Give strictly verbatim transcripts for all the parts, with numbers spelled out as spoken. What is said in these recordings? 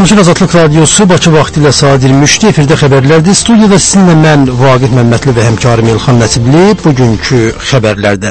Camışın Azadlıq Radiosu Bakı vaxtı ilə saat iyirmi üçdə efirdə xəbərlərdir. Studiyada sizinlə mən Vaqif Məmmədli və həmkarım İlxan Nəsibli. Bugünkü xəbərlərdə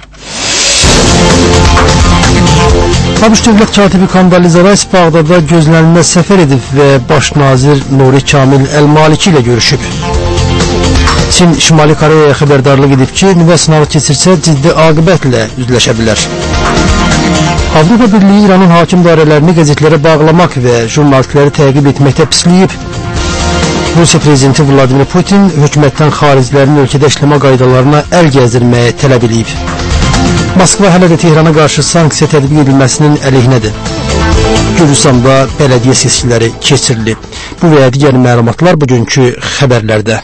ABŞ Dövlət katibi Kondoliza Rice Bağdada gözlənilməz səfər edib və baş nazir Nuri Kamil Əl-Maliki ilə görüşüb. Çin Şimali Koreyaya xəbərdarlıq edib ki, nüvə sınavı keçirsə ciddi aqibətlə üzləşə bilər. Avropa Birliyi İranın hakim dairələrini qəzetlərə bağlamaq və jurnalistləri təqib etməkdə pisləyib. Rusiya prezidenti Vladimir Putin hökumətdən xaricilərin ölkədə işləmə qaydalarına əl gəzdirməyə tələb edib. Moskva hələ də Tehrana qarşı sanksiya tətbiq edilməsinin əleyhinədir. Gürcüstanda bələdiyyə seçkiləri keçirilib. Bu və digər məlumatlar bugünkü xəbərlərdə.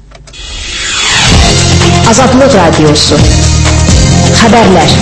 Azadlıq Radiosu Xəbərlər.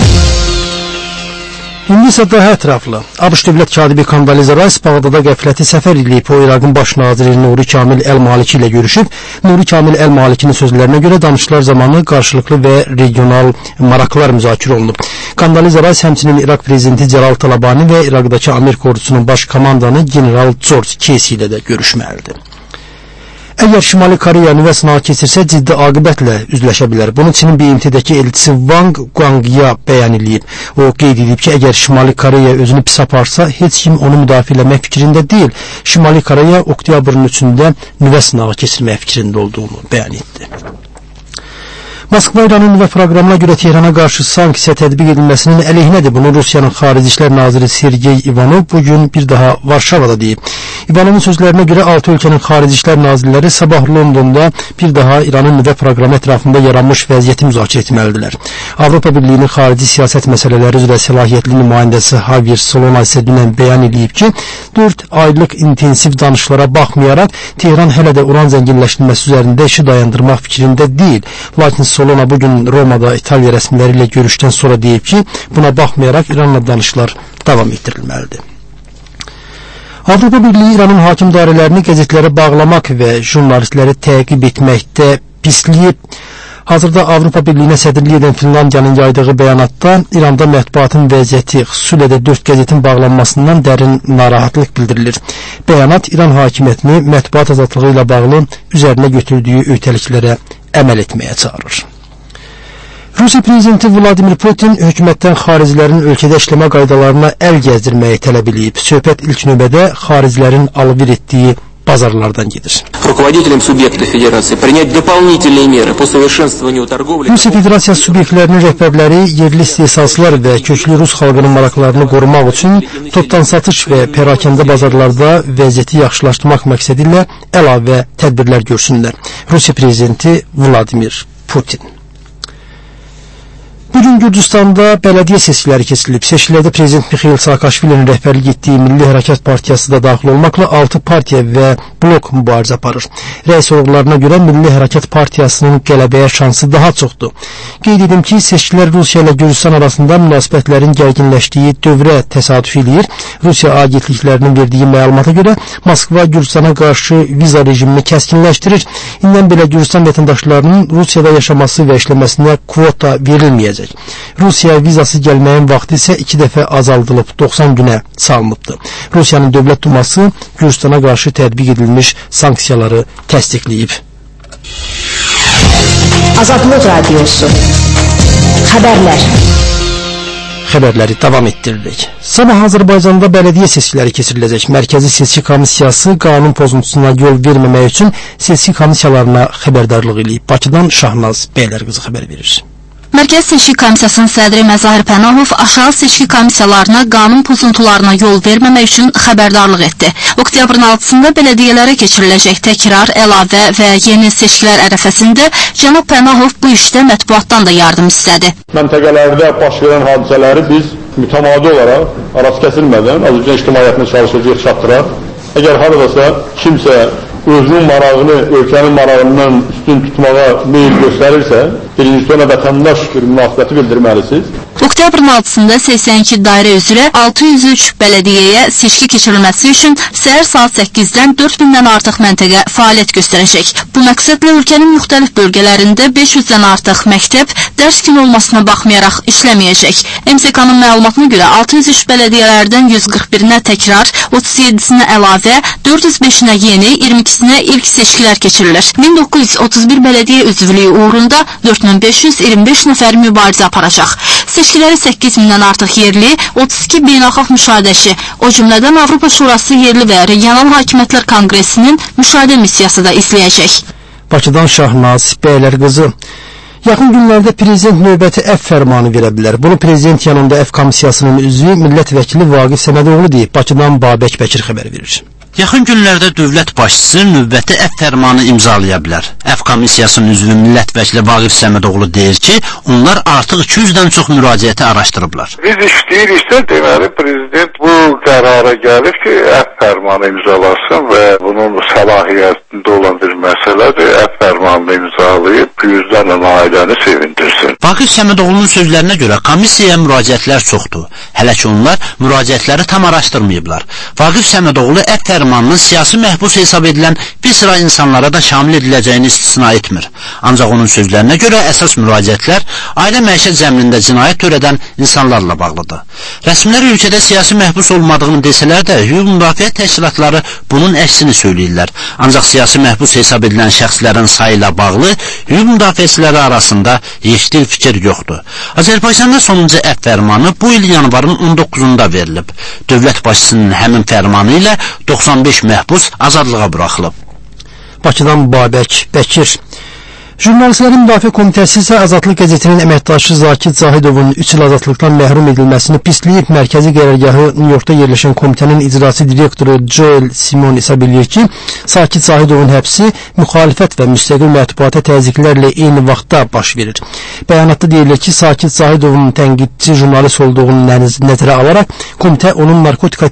İndi isə daha ətraflı. ABŞ Dövlət katibi Kondoliza Rice Bağdada qəfləti səfər edib, o İraqın baş naziri Nuri Kamil Əl-Maliki ilə görüşüb. Nuri Kamil Əl-Malikinin sözlərinə görə danışıqlar zamanı qarşılıqlı və regional maraqlar müzakirə olunub. Kondoliza Rice həmçinin İraq prezidenti Celal Talabani və İraqdakı Amerika ordusunun baş komandanı general George Casey ilə də görüşməlidir. Əgər Şimali Koreya nüvə sınavı keçirsə ciddi aqibətlə üzləşə bilər. Bunu Çinin B M T'dəki elçisi Wang Guangya bəyan edib. O qeyd edib ki, əgər Şimali Koreya özünü pis aparsa, heç kim onu müdafiə etmək fikrində deyil. Şimali Koreya oktyabrın üçündə nüvə sınavı keçirmək fikrində olduğunu bəyan etdi. Moskva İranın nüvə proqramına görə Tehrana qarşı sanksiya tətbiq edilməsinin əleyhinədir. Bunu Rusiyanın Xarici İşlər naziri Sergey Ivanov bugün bir daha Varşavada deyib. İvanovun sözlərinə görə altı ölkənin Xarici İşlər nazirləri sabah Londonda bir daha İranın nüvə proqramı ətrafında yaranmış vəziyyəti müzakirə etməlidirlər. Avropa Birliyinin xarici siyasət məsələləri üzrə səlahiyyətli nümayəndəsi Javier Solana isə dünən bəyan edib ki, dörd aylıq intensiv danışıqlara baxmayaraq Tehran hələ də uran zənginləşdirilməsi üzərində işi dayandırmaq fikrində deyil. Lakin Solana bugün Romada İtaliya rəsmiləri ilə görüşdən sonra deyib ki, buna baxmayaraq İranla danışıqlar davam etdirilməlidir. Avropa Birliyi İranın hakim dairələrini qəzetlərə bağlamaq və jurnalistləri təqib etməkdə pisləyib. Hazırda Avropa Birliyinə sədrlik edən Finlandiyanın yaydığı bəyanatda İranda mətbuatın vəziyyəti, xüsusilə də dörd qəzetin bağlanmasından dərin narahatlıq bildirilir. Bəyanat İran hakimiyyətini mətbuat azadlığı ilə bağlı üzərinə götürdüyü öhdəliklərə əməl etməyə çağırır. Rusiya prezidenti Vladimir Putin hökumətdən xaricilərin ölkədə işləmə qaydalarına əl gəzdirməyi tələb edib. Söhbət ilk növbədə xaricilərin alver etdiyi bazarlardan gedir. Rusiya Federasiya subyektlərinin rəhbərləri yerli istehsalçılar və köklü Rus xalqının maraqlarını qorumaq üçün topdan satış və pərakəndə bazarlarda vəziyyəti yaxşılaşdırmaq məqsədi ilə əlavə tədbirlər görsünlər. Rusiya prezidenti Vladimir Putin. Bugün Gürcüstanda bələdiyyə seçkiləri keçirilib. Seçkilərdə prezident Mixail Saakashvilinin rəhbərlik etdiyi Milli Hərəkat Partiyası da daxil olmaqla altı partiya və blok mübarizə aparır. Rəy sorğularına görə Milli Hərəkat Partiyasının qələbəyə şansı daha çoxdur. Qeyd edim ki, seçkilər Rusiya ilə Gürcüstan arasında münasibətlərin gərginləşdiyi dövrə təsadüf edir. Rusiya agentliklərinin verdiyi məlumata görə Moskva Gürcüstana qarşı viza rejimini kəskinləşdirir. İndən belə Gürcüstan vətəndaşlarının Rusiyada yaşaması və işləməsinə kvota verilməyəcək. Rusiya vizası gəlməyin vaxtı isə iki dəfə azaldılıb, doxsan günə salınıbdır. Rusiyanın Dövlət Duması Gürcüstana qarşı tətbiq edilmiş sanksiyaları təsdiqləyib. Azadlıq Radiosu Xəbərlər. Xəbərləri davam etdiririk. Sabah Azərbaycanda bələdiyyə seçkiləri keçiriləcək. Mərkəzi Seçki Komissiyası qanun pozuntusuna yol verməmək üçün seçki komissiyalarına xəbərdarlıq edib. Bakıdan Şahnaz Bəylərqızı xəbər verir. Mərkəzi Seçki Komissiyasının sədri Məzahir Pənahov aşağı seçki komissiyalarına qanun pozuntularına yol verməmək üçün xəbərdarlıq etdi. Oktyabrın altısında bələdiyyələrə keçiriləcək təkrar, əlavə və yeni seçkilər ərəfəsində cənab Pənahov bu işdə mətbuatdan da yardım istədi. Məntəqələrdə baş verən hadisələri biz mütəmadi olaraq, arası kəsilmədən Azərbaycan ictimaiyyətinə çalışacaq çatdıraq. Əgər haradasa kimsə özünün marağını ölkənin marağından üstün tutmağa meyil göstərirsə, birinci sona vətəndaş münasibəti bildirməlisiniz. Oktyabrın altısında səksən iki dairə üzrə altı yüz üç bələdiyyəyə seçki keçirilməsi üçün səhər saat səkkizdən dörd mindən artıq məntəqə fəaliyyət göstərəcək. Bu məqsədlə ölkənin müxtəlif bölgələrində beş yüzdən artıq məktəb dərs günü olmasına baxmayaraq işləməyəcək. M S K-nın məlumatına görə altı yüz üç bələdiyyələrdən yüz qırx birinə təkrar, otuz yeddisinə əlavə, dörd yüz beşinə yeni, iyirmi ikisinə ilk seçkilər keçirilir. min doqquz yüz otuz bir bələdiyyə üzvlüyü uğrunda dörd min beş yüz iyirmi beş nəfər mübarizə aparacaq. Seçkiləri səkkiz mindən artıq yerli, otuz iki beynəlxalq müşahidəçi, o cümlədən Avropa Şurası yerli və regional hakimiyyətlər konqresinin müşahidə missiyası da izləyəcək. Bakıdan Şahnaz Bəylərqızı. Yaxın günlərdə prezident növbəti əf fərmanı verə bilər. Bunu prezident yanında əf komissiyasının üzvü millət vəkili Vaqif Səmədoğlu deyib. Bakıdan Babək Bəkir xəbər verir. Yaxın günlərdə dövlət başçısı növbəti əf fərmanı imzalaya bilər. Əf komissiyasının üzvü millət vəkili Vaqif Səmədoğlu deyir ki, onlar artıq iki yüzdən çox müraciəti araşdırıblar. Biz işləyiriksə, deməli prezident bu qərara gəlib ki, əf fərmanı imzalasın və bunun səlahiyyətində olan bir məsələdir. Əf fərmanını imzalayıb yüzlərlə ailəni sevindirsin. Vaqif Səmədoğlu'nun sözlərinə görə komissiyaya müraciətlər çoxdur. Hələ ki onlar müraciətləri tam araşdırmayıblar. Vaqif Səmədoğlu əf fərmanının siyasi məhbus hesab edilən bir sıra insanlara da şamil ediləcəyini istisna etmir. Ancaq onun sözlərinə görə əsas müraciətlər ailə məişət zəminində cinayət törədən insanlarla bağlıdır. Rəsmilər ölkədə siyasi məhbus olmadığını desələr də, hüquq müdafiə təşkilatları bunun əksini söyləyirlər. Ancaq siyasi məhbus hesab edilən şəxslərin sayı ilə bağlı hüquq müdafiəçiləri arasında yekdil fikir yoxdur. Azərbaycanda sonuncu əf fərmanı bu il yanvarın on doqquzunda verilib. Dövlət başçısının həmin fərmanı ilə doxsan beş məhbus azadlığa buraxılıb. Bakıdan Babək Bəkir. Jurnalistlərin Müdafiə Komitəsi isə Azadlıq qəzetinin əməkdaşı Zakir Zahidovun üç il azadlıqdan məhrum edilməsini pisləyib. Mərkəzi qərargahı New Yorkda yerləşən komitənin icraçı direktoru Joel Simon isə bilir ki, Zakir Zahidovun həbsi müxalifət və müstəqil mətbuata təzyiqlərlə eyni vaxtda baş verir. Bəyanatda deyilir ki, Zakir Zahidovun tənqidçi jurnalist olduğunu nəzərə alaraq komitə onun narkotika